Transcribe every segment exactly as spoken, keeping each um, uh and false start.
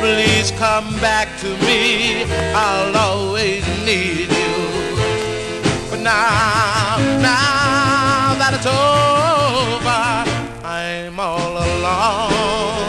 please come back to me. I'll always need you. But now, now that it's over, I'm all alone.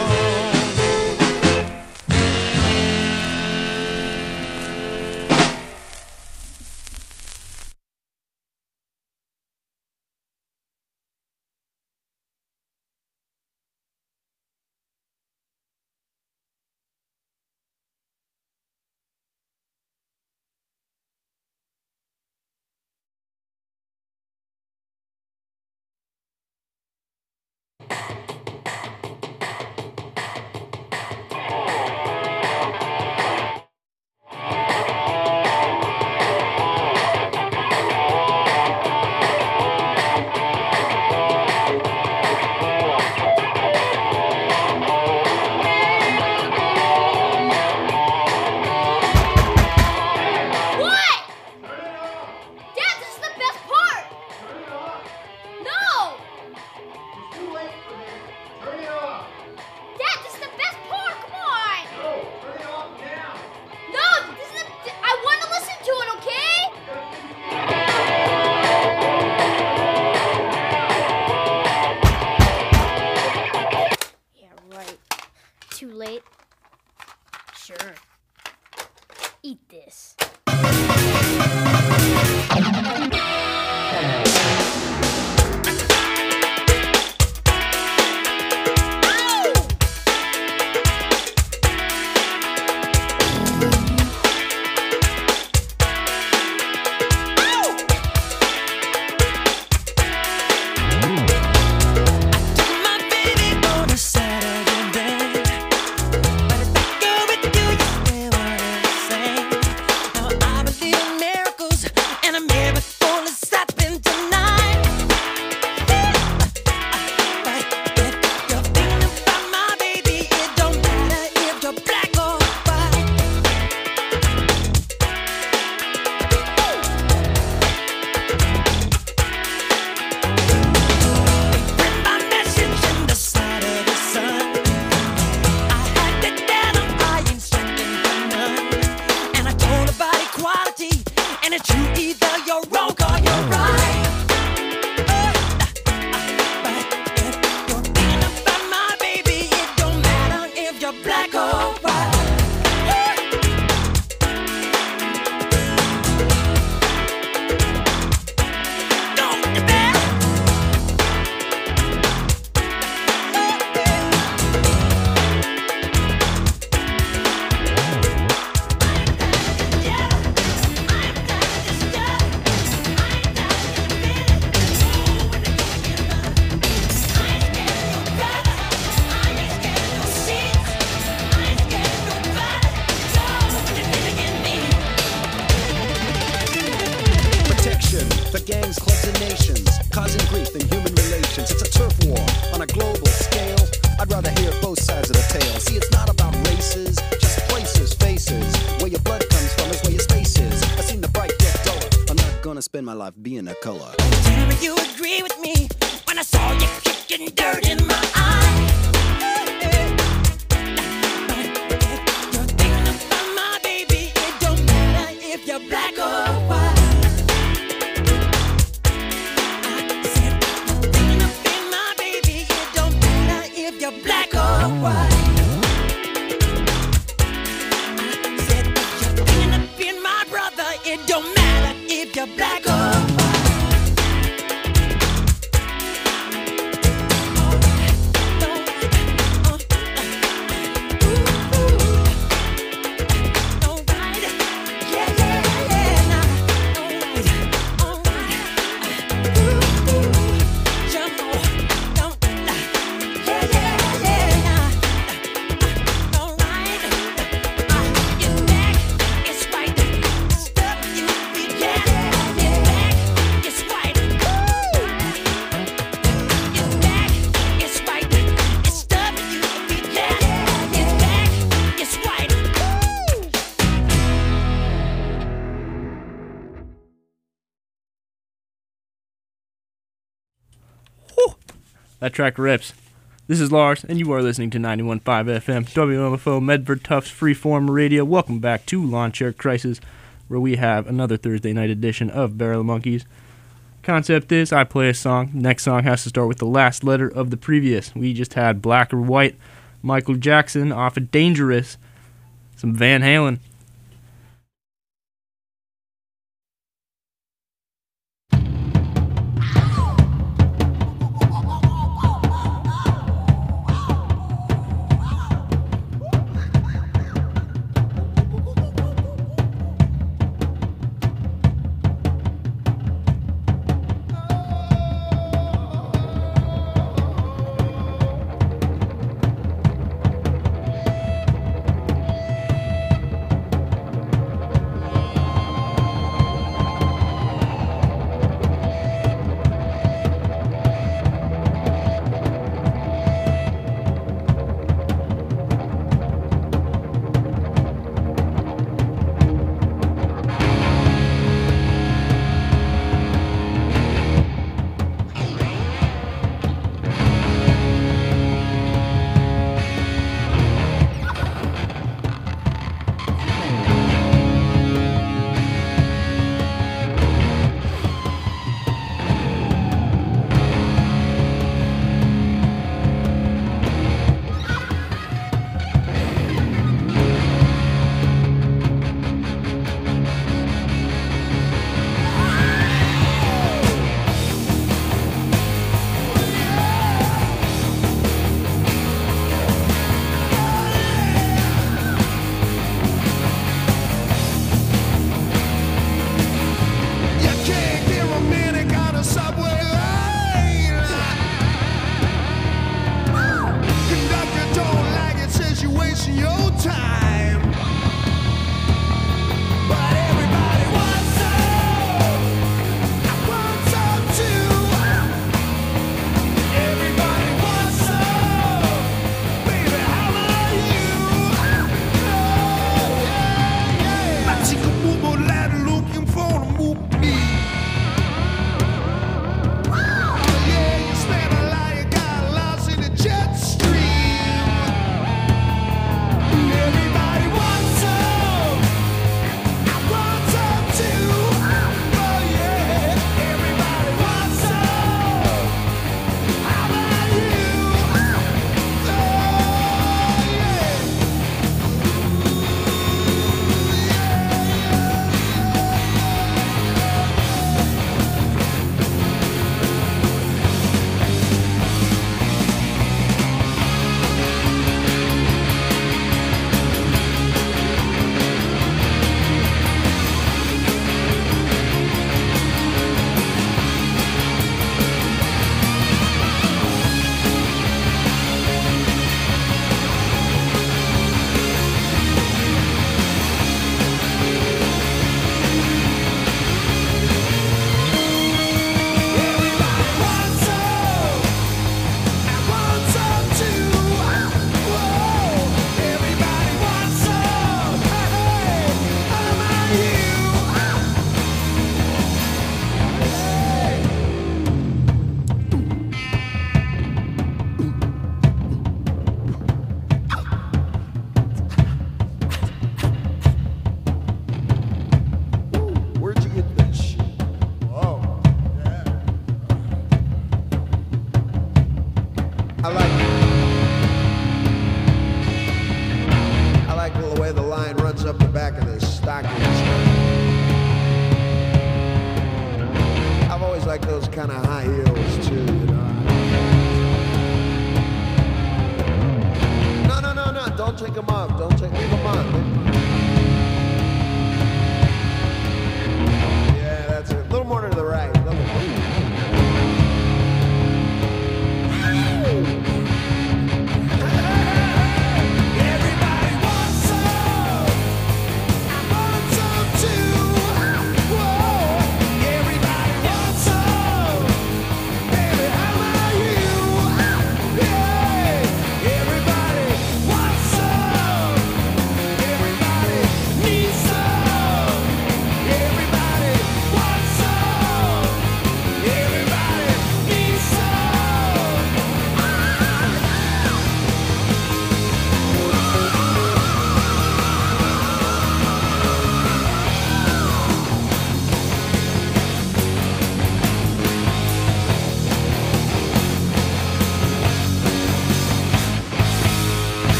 Sure. Eat this. Spend my life being a color. Tell me you agree with me when I saw you kicking dirt in my eye. You're thinking about my baby. It don't matter if you're black or white. I said you're thinking about my baby. It don't matter if you're black or white. I said you're thinking of being my brother. It don't matter if you're black or white. That track rips. This is Lars, and you are listening to ninety-one point five F M, W M F O, Medford Tufts Freeform Radio. Welcome back to Lawn Chair Crisis, where we have another Thursday night edition of Barrel of Monkeys. Concept is, I play a song. Next song has to start with the last letter of the previous. We just had Black or White, Michael Jackson off of Dangerous, some Van Halen.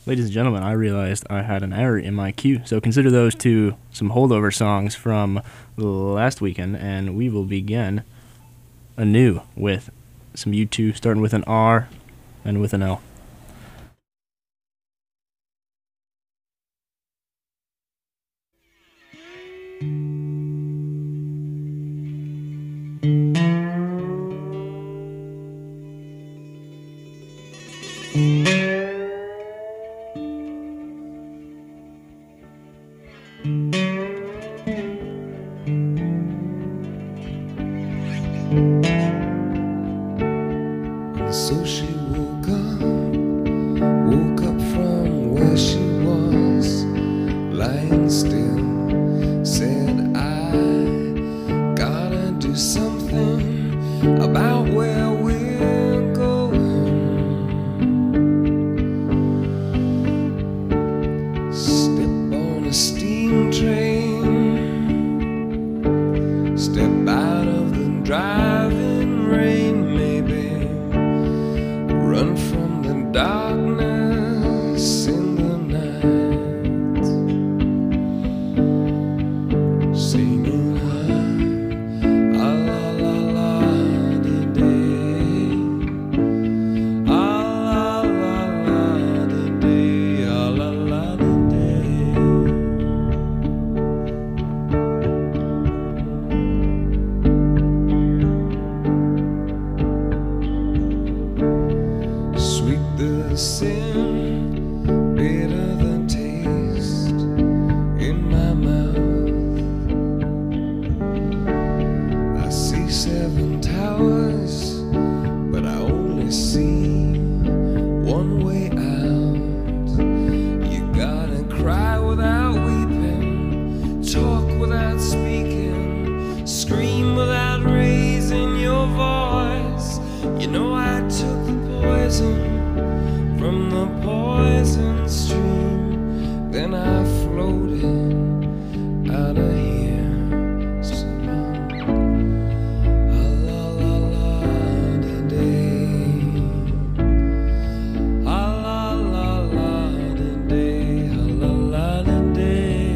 Ladies and gentlemen, I realized I had an error in my queue, so consider those two some holdover songs from last weekend, and we will begin anew with some U two, starting with an R and with an L. So she woke up, woke up from where she was, lying still, said, I gotta do something about where we're going. Step on a steam train, step out of the driving rain, maybe run from the darkness in the night, singing ah, ah la la la de day, ah la la la de day, ah la la de sweet the sin, bitter the taste in my mouth. I see seven towers, but I only see one way out. You gotta cry without weeping, talk without speaking, scream without raising your voice. You know I took the poison from the poison stream, then I floated out of here. Singing, ah la la la de day, ah la la la de day, ah la la de day.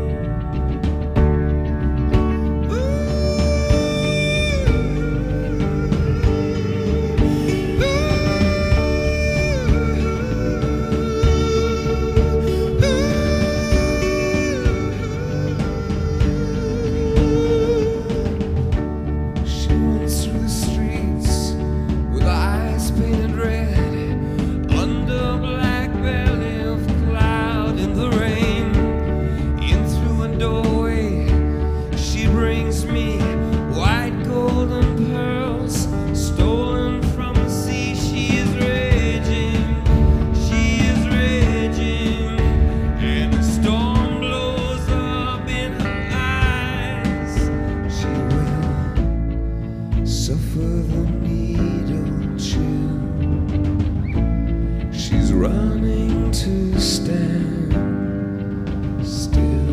She runs through the streets with eyes painted red, under a black belly of cloud in the rain. In through a doorway, she brings me white golden pearls, stolen from the sea. She is raging, she is raging, and the storm blows up in her eyes. She will suffer the needle chill. She's running to stand still.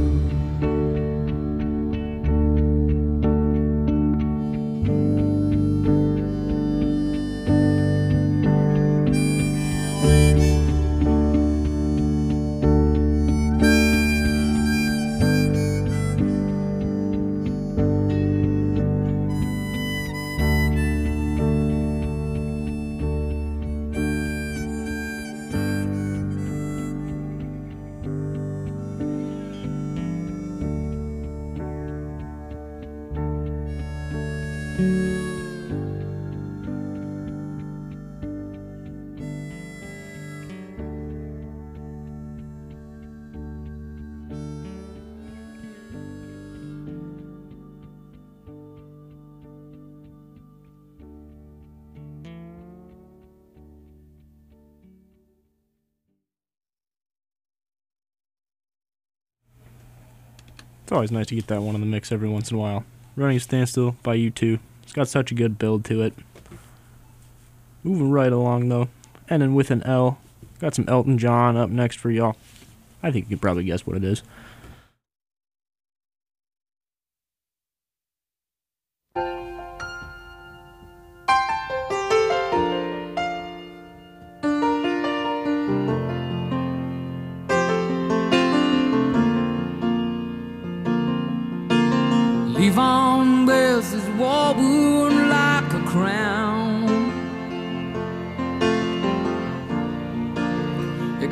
It's always nice to get that one in the mix every once in a while. Running a Standstill by U two. It's got such a good build to it. Moving right along, though. Ending with an L. Got some Elton John up next for y'all. I think you could probably guess what it is.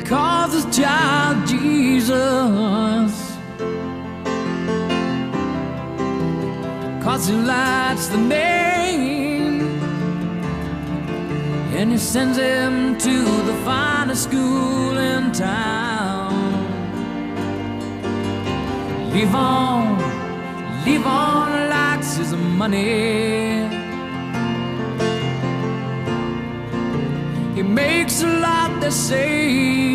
calls his child Jesus, 'cause he lights the name, and he sends him to the finest school in town. Leave on, leave on likes his money. He makes a lot, they say.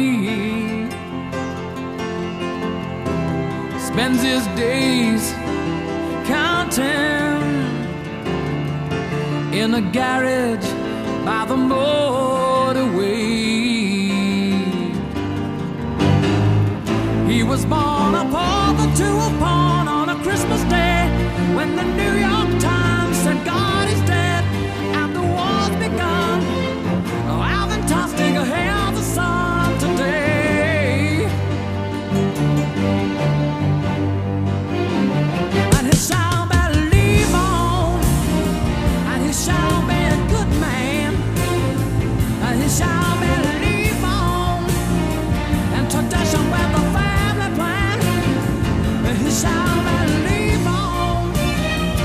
Spends his days counting in a garage by the motorway. He was born a pauper to a pawn on a Christmas day, when the New York Times said God is dead and the war's begun. Oh, Alvin Tostinger hails the sun today, and he shall believe on, and he shall be a good man, and he shall believe on, and tradition with the family plan, and he shall believe on,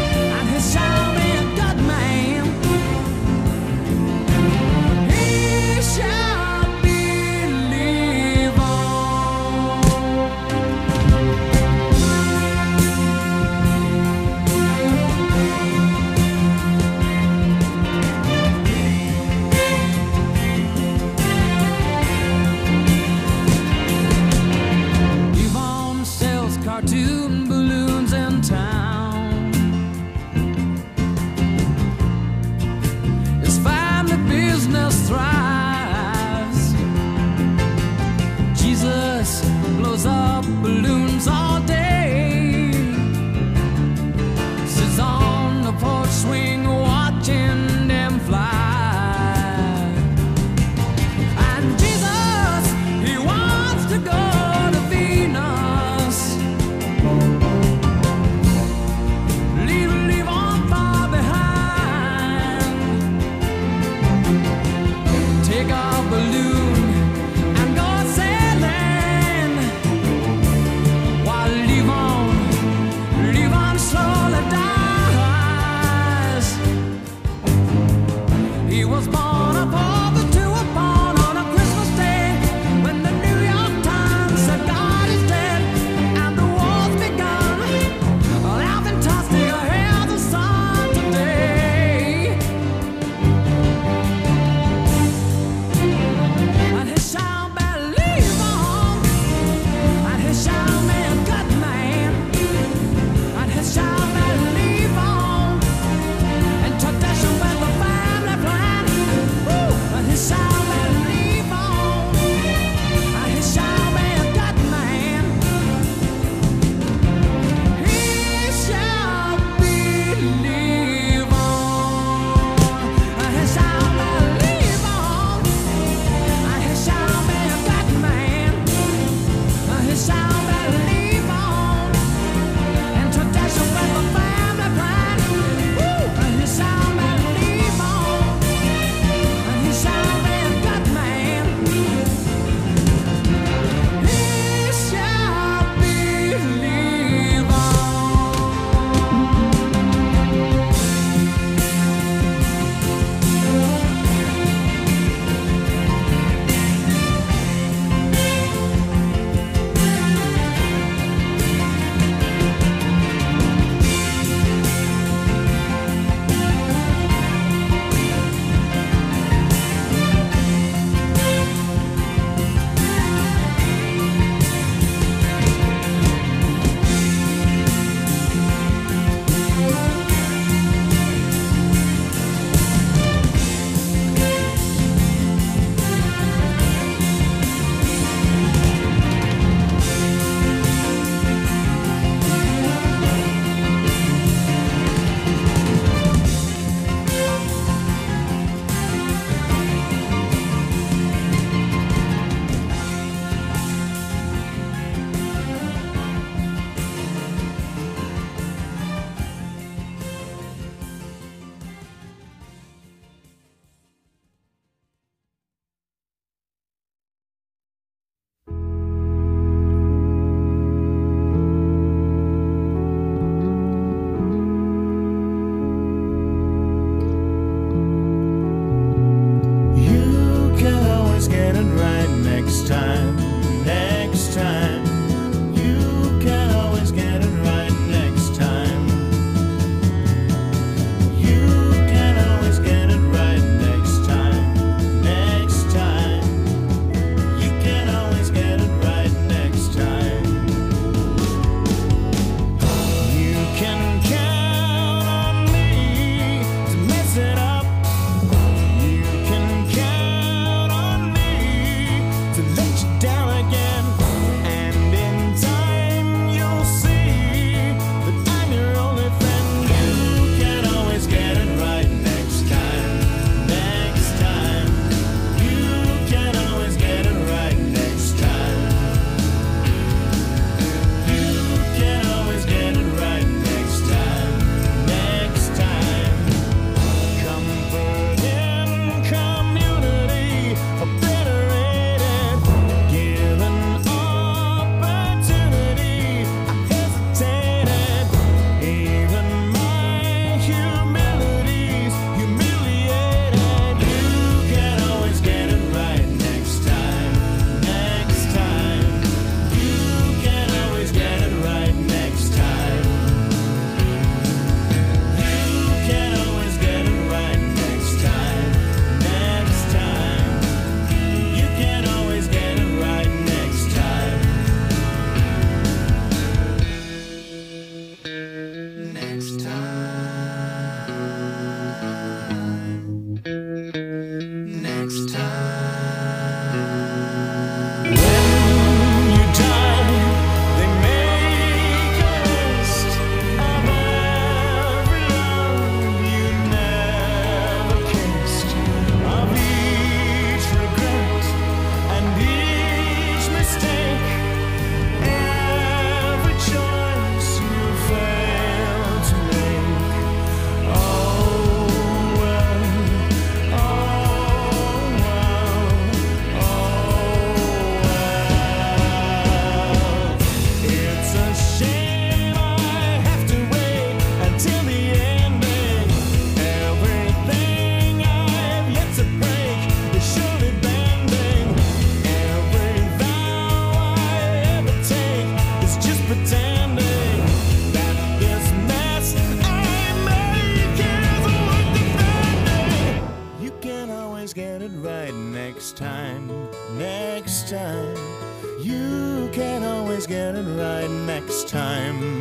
You can always get it right next time.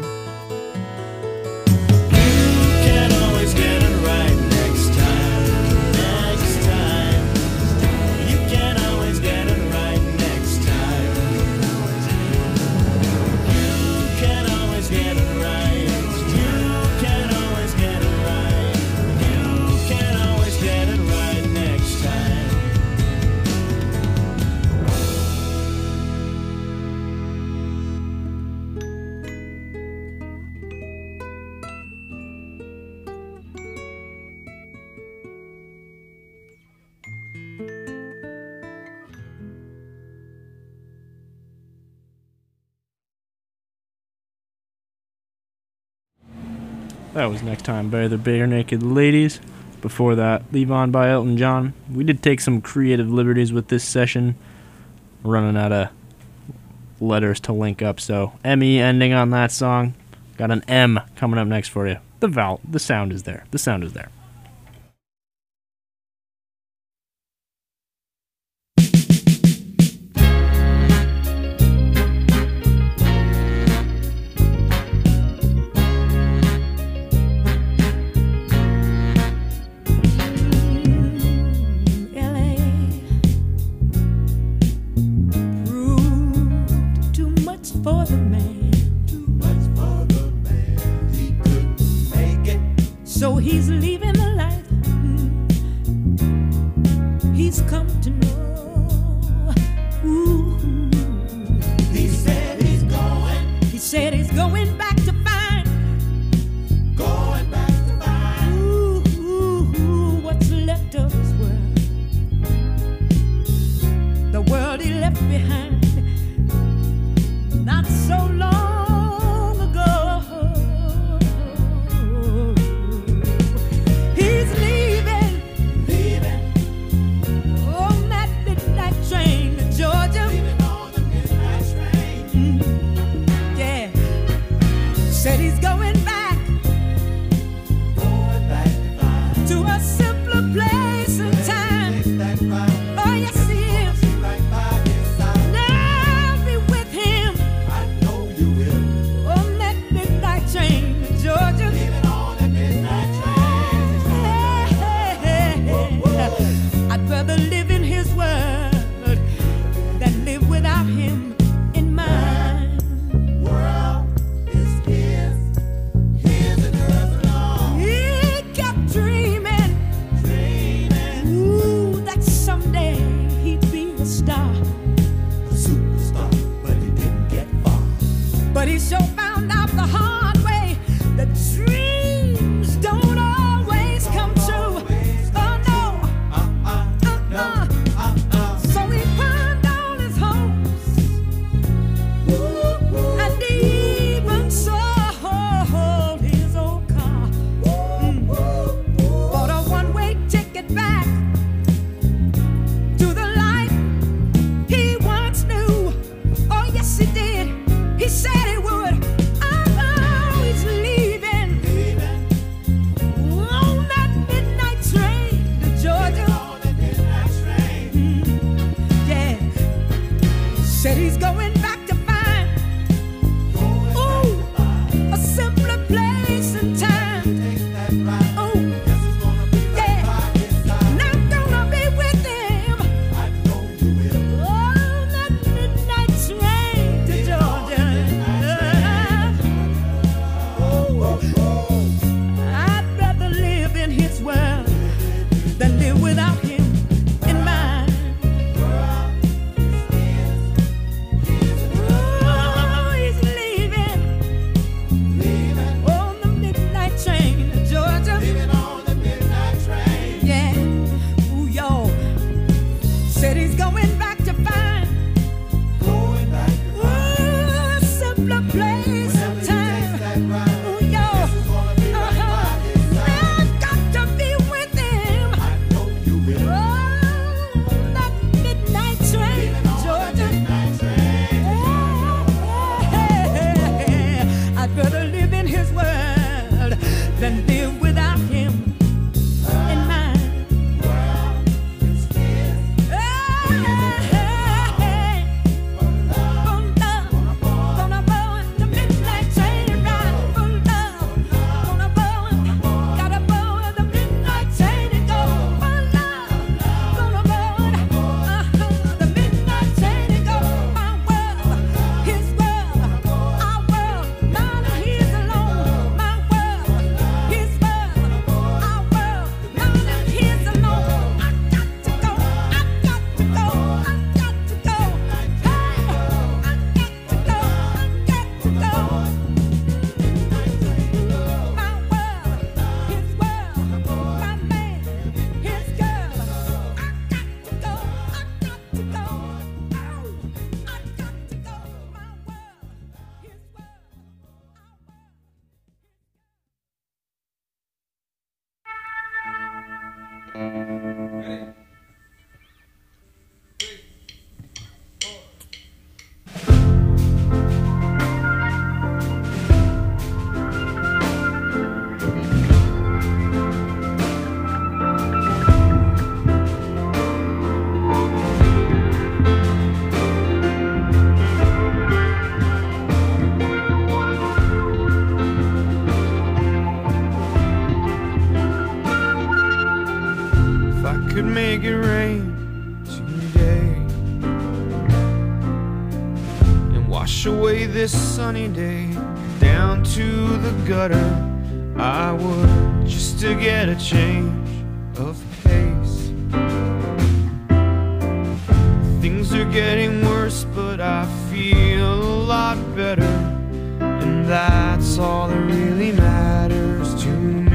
You can always get it right next time. Next time. You can always get it right next time. You can always get it right. You can always get it right. You can always get it right next time. That was Next Time by the Bare Naked Ladies. Before that, Leave On by Elton John. We did take some creative liberties with this session. We're running out of letters to link up, so M E ending on that song. Got an M coming up next for you. The vowel, the sound is there. The sound is there. For the man, too much for the man, he couldn't make it. So he's leaving the life mm, he's come to know. Ooh. He said he's going. He said he's going back to find. Going back to find. Ooh, ooh, ooh, what's left of his world? The world he left behind. Not so long ago, he's leaving, leaving on that midnight train to Georgia. Leaving on the midnight train. Mm, yeah, said he's going back, going back to a simpler place and time. Oh yes, he is. Now be with him. On that midnight train to Georgia. Leaving on that midnight train. Hey, hey, hey. I'd rather live in his world than live without him in mine. World is his, his and hers alone. He kept dreaming, dreaming. Ooh, that someday he'd be a star, a superstar, but he didn't get far. But he sure found out the hard way that dreams don't always come true. Oh no, uh-uh, uh-uh, uh-uh. So he pawned all his hopes, and he even sold his old car. Mm. Bought a one-way ticket back to the life he once knew. Oh yes he did. He said he would. Oh, he's leaving, leaving on that midnight train to Georgia. On that midnight train. Mm, yeah. Said he's going back to find, going ooh, back to find a simpler place and time. Take that ride. Oh, guess it's gonna be right yeah. By his side. And I'm gonna be with him. I know you will. On that midnight train to Georgia. I'd rather live in his world than live without him in mine. World is his, his If I could make it rain today and wash away this sunny day down to the gutter, I would, just to get a change of pace. Things are getting worse, but I feel a lot better, and that's all that really matters to me.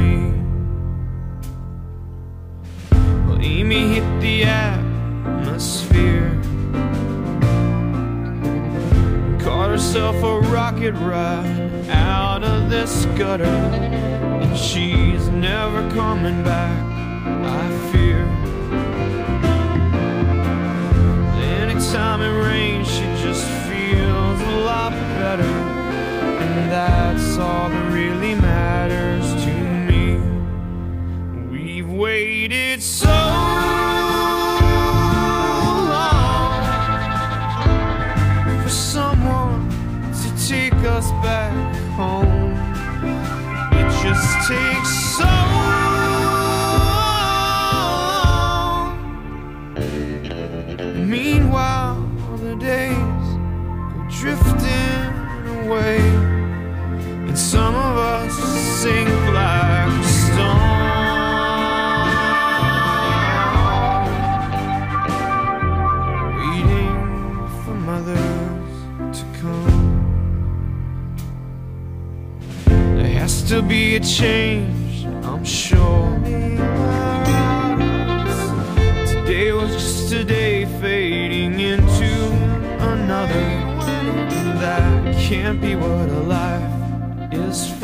Well, Amy hit the atmosphere, caught herself a rocket ride out of this gutter, and she's never coming back, I fear. Anytime it rains, she just feels a lot better, and that's all that really matters to me. We've waited so long for someone to take us back home. It just takes so long. Meanwhile, the days go drifting away, and some of us sink like a stone, waiting for mothers to come. There has to be a change, I'm sure. Today was just a day fading into another. That can't be what a life is for.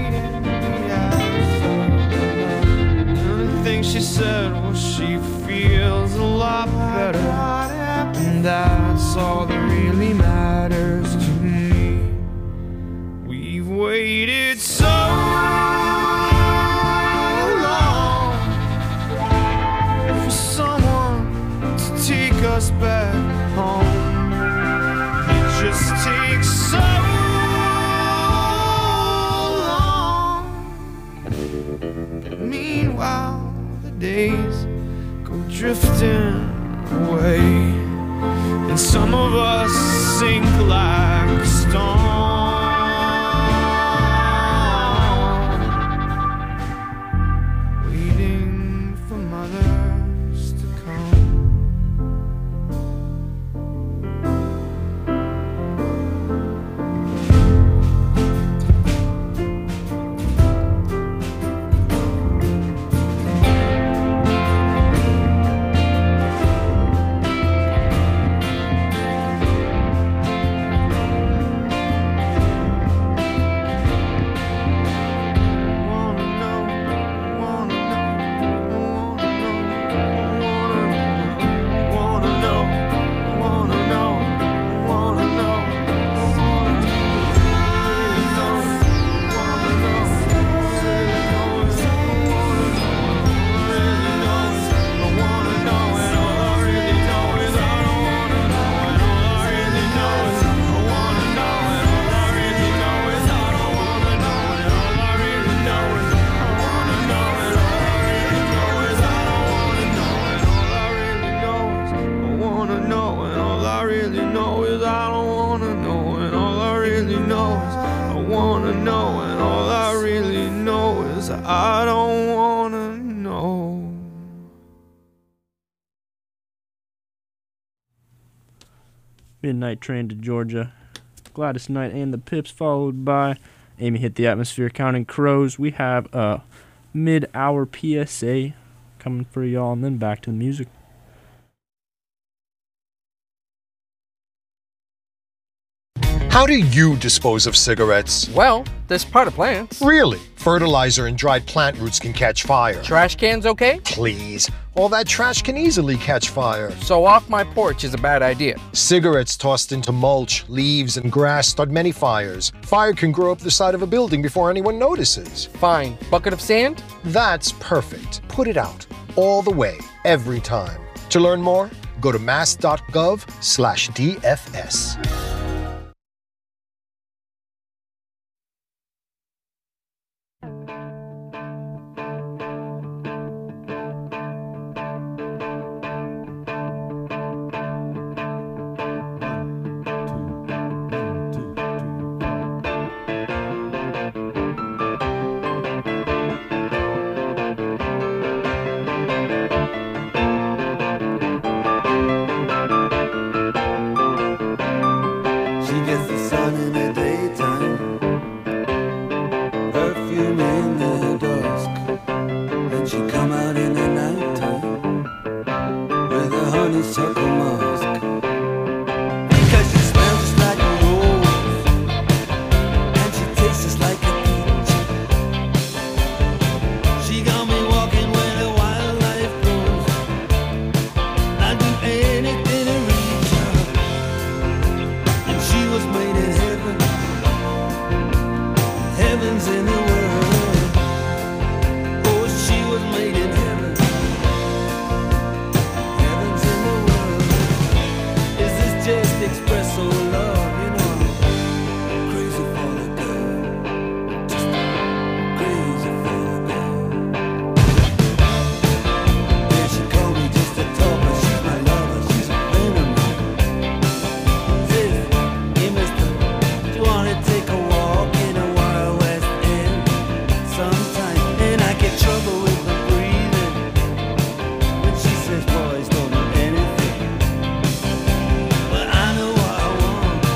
And the thing she said was she feels a lot better, and that's all that really matters to me. We've waited so long for someone to take us back home. It just takes so long. Meanwhile, the days go drifting away, and some of us sink like a stone, waiting for mothers to come. I don't wanna know. Midnight Train to Georgia, Gladys Knight and the Pips, followed by Amy Hit the Atmosphere, Counting Crows. We have a mid-hour P S A coming for y'all, and then back to the music. How do you dispose of cigarettes? Well, this part of plants. Really? Fertilizer and dried plant roots can catch fire. Trash cans okay? Please. All that trash can easily catch fire. So off my porch is a bad idea. Cigarettes tossed into mulch, leaves, and grass start many fires. Fire can grow up the side of a building before anyone notices. Fine. Bucket of sand? That's perfect. Put it out. All the way. Every time. To learn more, go to mass.gov slash DFS. Boys don't know anything, but I know what I want.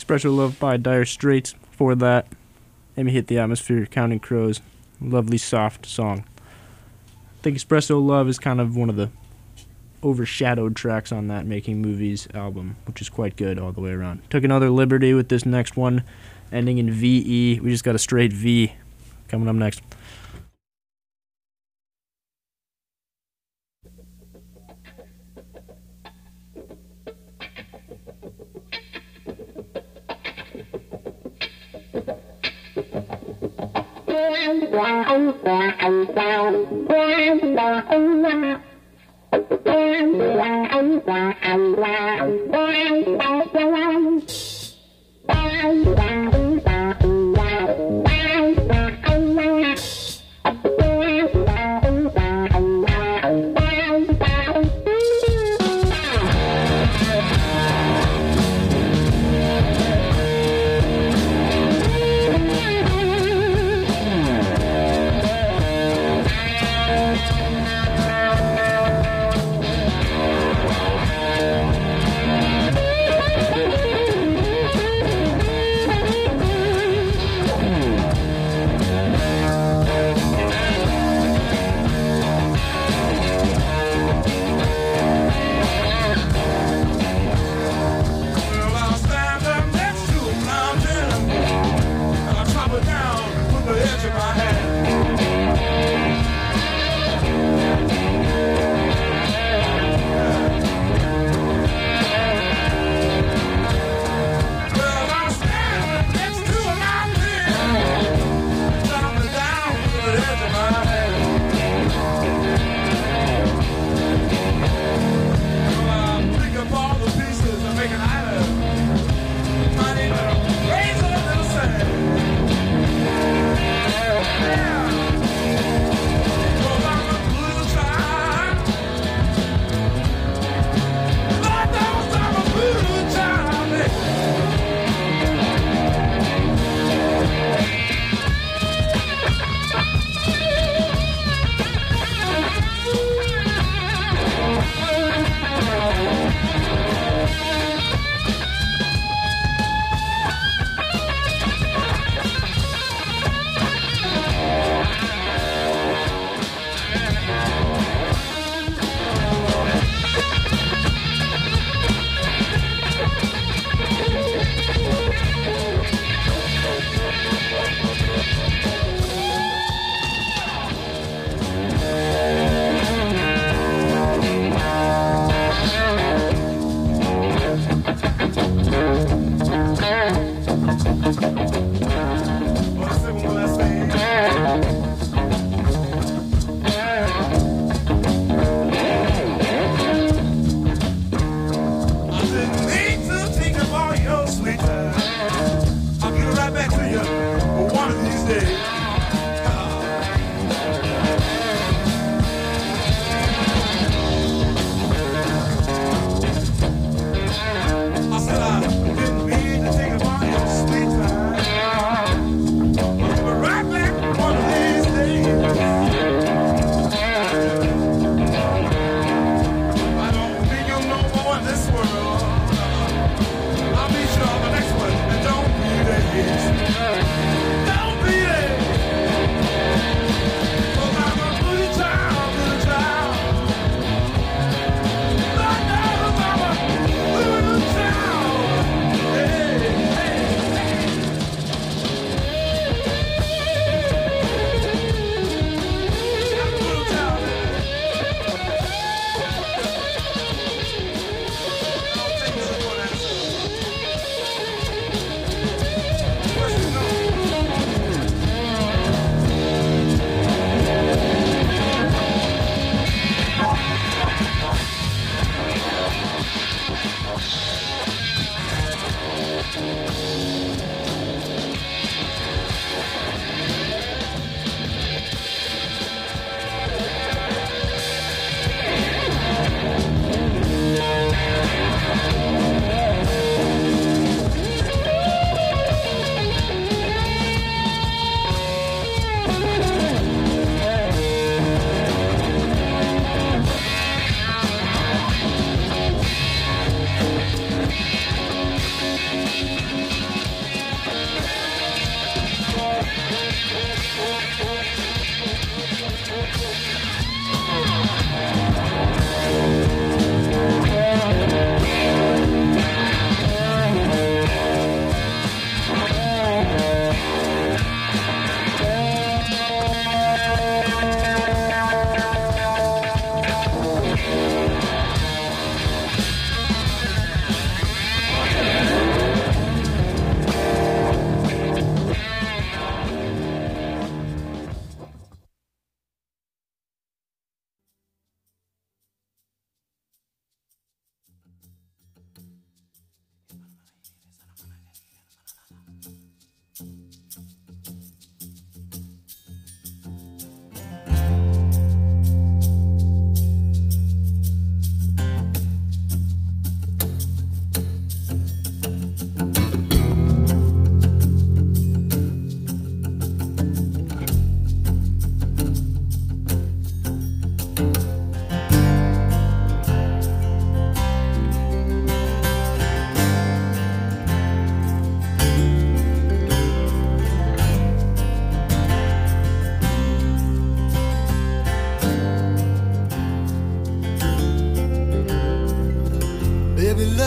Espresso Love by Dire Straits. Before that, Let Me Hit the Atmosphere, Counting Crows. Lovely, soft song. I think Espresso Love is kind of one of the overshadowed tracks on that Making Movies album, which is quite good all the way around. Took another liberty with this next one, ending in V E. We just got a straight V coming up next.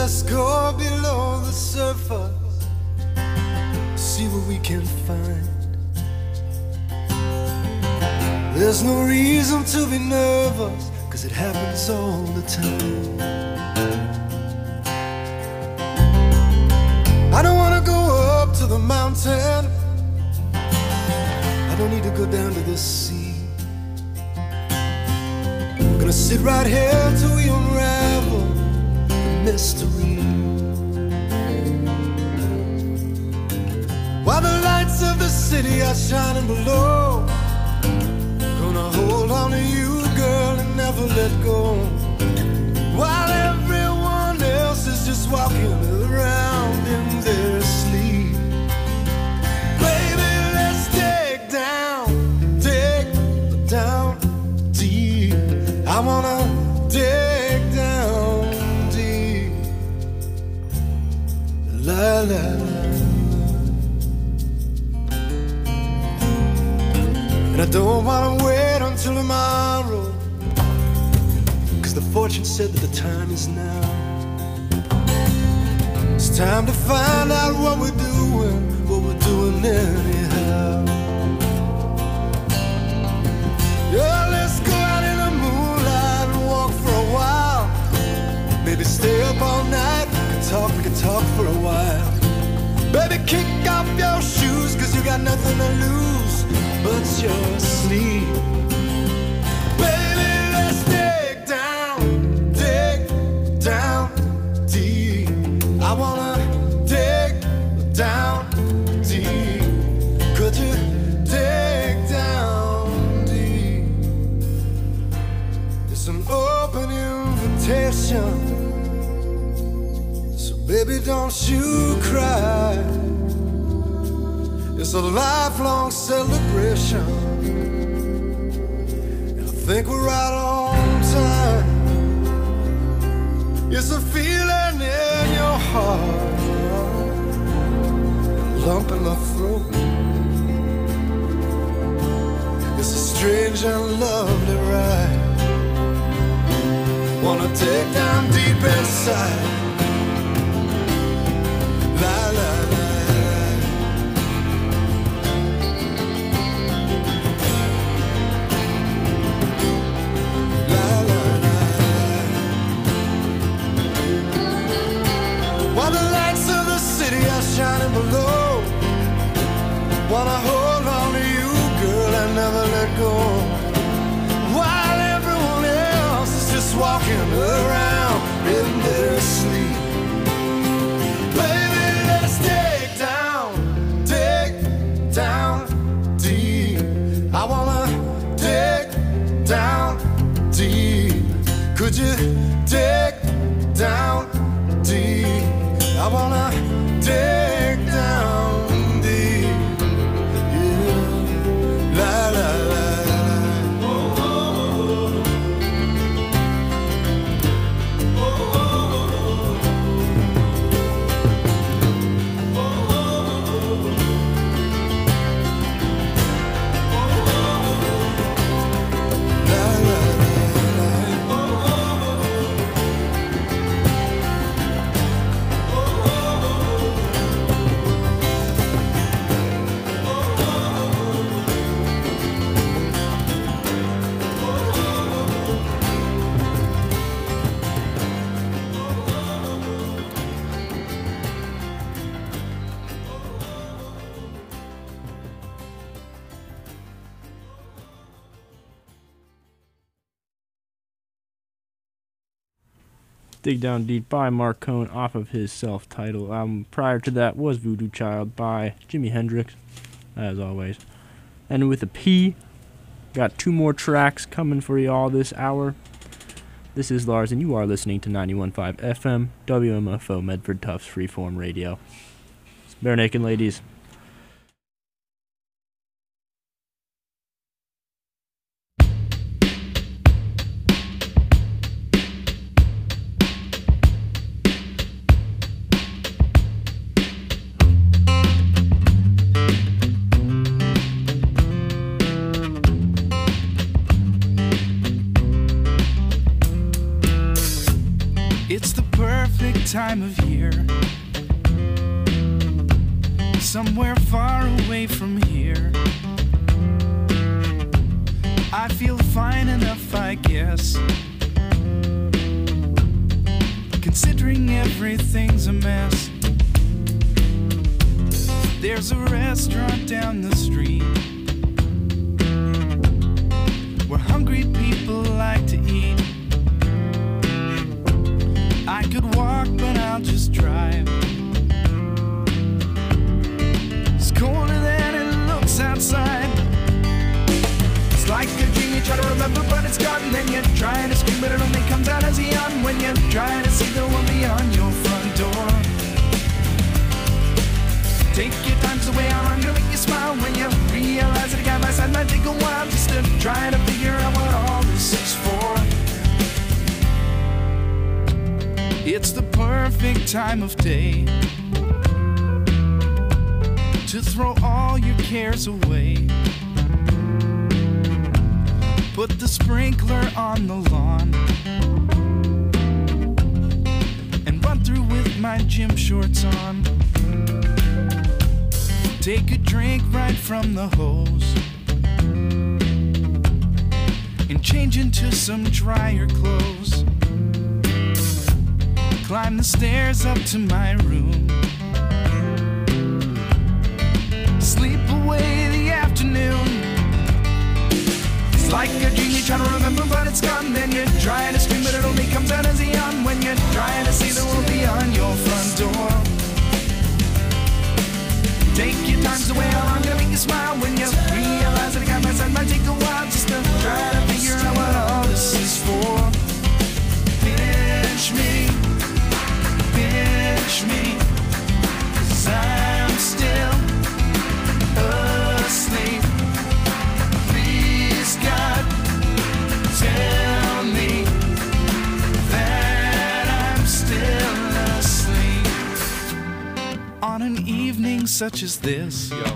let's go below the surface, see what we can find. There's no reason to be nervous, cause it happens all the time. I don't wanna go up to the mountain, I don't need to go down to the sea. I'm gonna sit right here till we unravel the mystery. While the lights of the city are shining below, gonna hold on to you, girl, and never let go. While everyone else is just walking around in their sleep. Baby, let's dig down, dig down deep. I wanna dig down deep. La la la. And I don't wanna wait until tomorrow, cause the fortune said that the time is now. It's time to find out what we're doing, what we're doing anyhow. Yeah, let's go out in the moonlight and walk for a while. Maybe stay up all night, we can talk, we can talk for a while. Baby, kick off your shoes, cause you got nothing to lose but your sleep. Baby, let's dig down, dig down deep. I wanna dig down deep. Could you dig down deep? It's an open invitation, so baby, don't you cry. It's a lifelong celebration, and I think we're right on time. It's a feeling in your heart, a lump in my throat. It's a strange and lovely ride. Wanna take down deep inside. La la la. While the lights of the city are shining below, wanna hold on to you, girl, and never let go. While everyone else is just walking around in their sleep. Baby, let's dig down, dig down deep. I wanna dig down deep. Could you dig down deep? I wanna dig down deep. Yeah. La la la la. Oh, oh, oh. Oh, oh, oh. Oh, oh, oh. La la la la. Oh, oh, Dig Down Deep by Mark Cohn off of his self-titled album. Prior to that was Voodoo Child by Jimi Hendrix, as always. And with a P, got two more tracks coming for y'all this hour. This is Lars, and you are listening to ninety-one point five F M, W M F O, Medford Tufts Freeform Radio. It's Bare Naked Ladies. time of year. Somewhere far away from here. I feel fine enough, I guess, considering everything's a mess. There's a restaurant down the street where hungry people like to eat. I could walk, but I'll just drive. It's colder than it looks outside. It's like a dream you try to remember, but it's gone. And then you try to scream, but it only comes out as a yawn when you try to see the one beyond your front door. Take your times away, I'm gonna make you smile when you realize that a guy by side might take a while just to try to figure out what all this is for. It's the perfect time of day to throw all your cares away. Put the sprinkler on the lawn and run through with my gym shorts on. Take a drink right from the hose and change into some drier clothes. Climb the stairs up to my room. Sleep away the afternoon. It's like a dream you try to remember, but it's gone. Then you try to scream, but it only comes out as a yawn when you try to see the world beyond your front door. Take your times away, I'm gonna make you smile when you realize that a guy by side might take a while just to try to figure out what all this is for. Pinch me, pinch me, 'cause I'm still asleep. Please God, tell me that I'm still asleep. On an evening such as this, yo,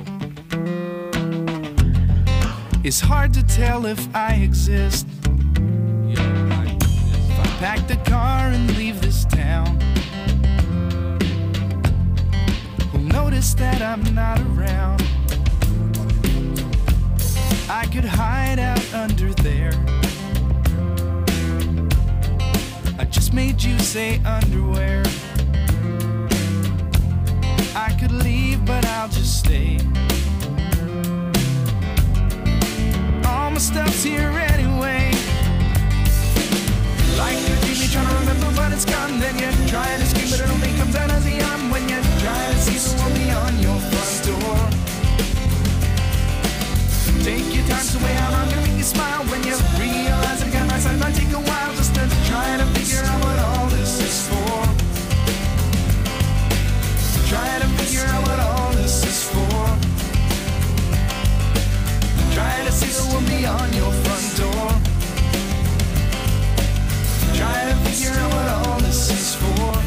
it's hard to tell if I exist. Yo, I if I pack the car and leave this town, who'll notice that I'm not around? I could hide out under there. I just made you say underwear. I could leave, but I'll just stay. All my stuff's here anyway. Like a dream you try to remember, but it's gone. Then you try to scream, but it only comes out as a yawn when you try to see the world beyond your front door. Take your time away, I'm gonna make you smile when you realize that a guy by side might take a while just to try to figure out what all this is for. Try to figure out what all this is for. Try to see the world beyond your front door. Try to figure out what all this is for.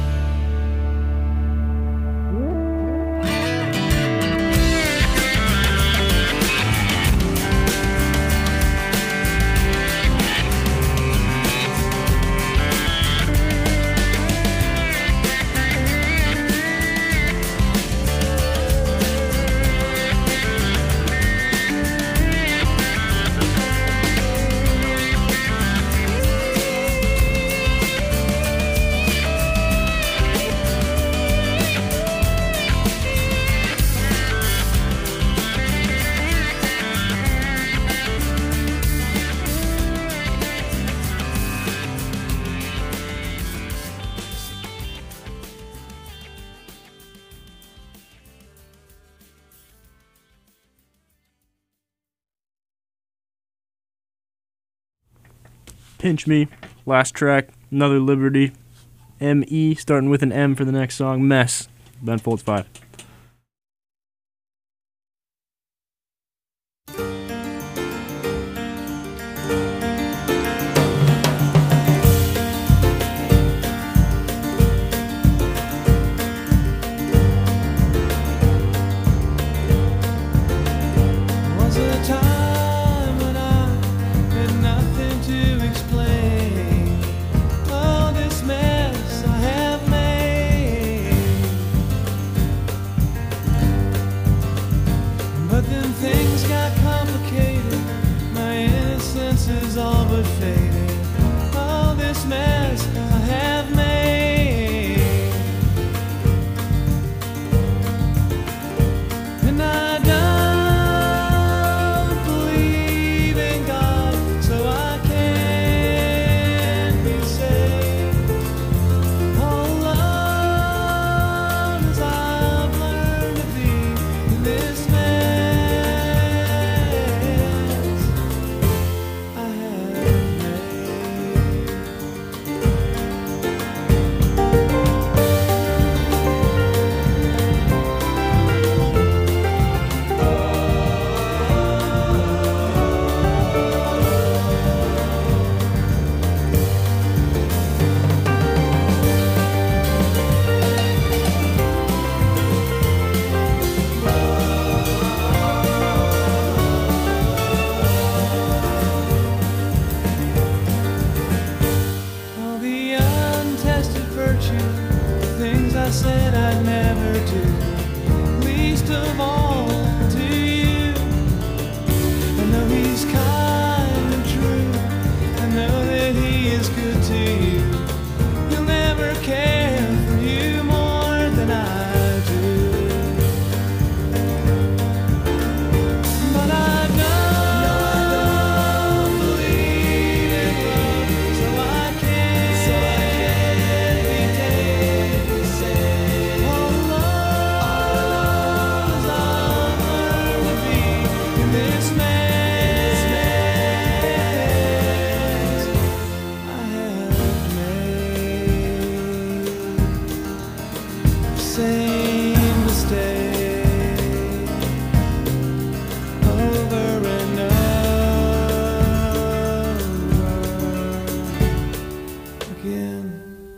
Pinch Me, last track, Another Liberty, M E, starting with an M for the next song, Mess, Ben Folds five. Was a time when I had nothing to explain. All this mess I have made. about you, the things I said I'd never do, least of all to you. I know he's kind and true, I know that he is good to you. He'll never care for you more than I do. But I don't believe in love, so I can't, so I can't be taken. Oh, love is all I'll learn to be in this mess I have made. Same mistake over and over again.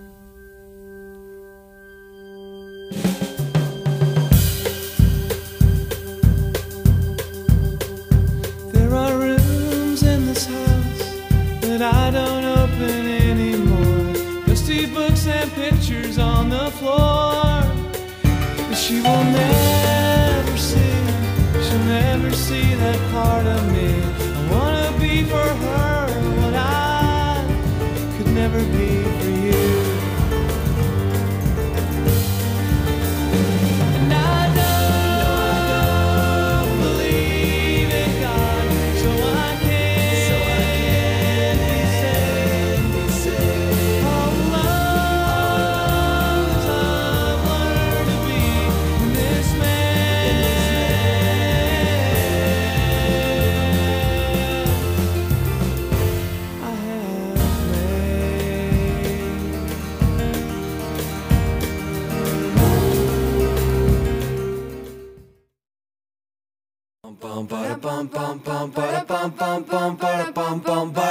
There are rooms in this house that I don't open anymore. Dusty books and pictures on the floor that she will never see. She'll never see that part of me. I wanna be for her what I could never be for you. And I don't believe in God, so I can't, so I can't be saved. Oh, love is I've learned to be in this mess I have made. Bum, bada, bum, bum, bum, bada, bum, bum, bum, bada, bum, bum, bum.